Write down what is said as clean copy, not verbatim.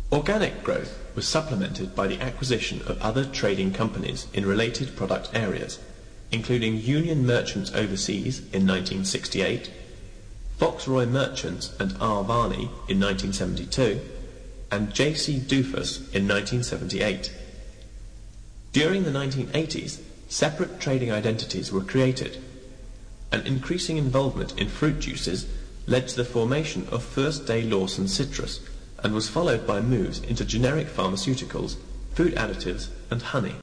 Organic growth was supplemented by the acquisition of other trading companies in related product areas, including Union Merchants Overseas in 1968, Foxroy Merchants and R. Varney in 1972, and J.C. Dufus in 1978. During the 1980s, separate trading identities were created. An increasing involvement in fruit juices led to the formation of First Day Lawson Citrus, and was followed by moves into generic pharmaceuticals, food additives, and honey.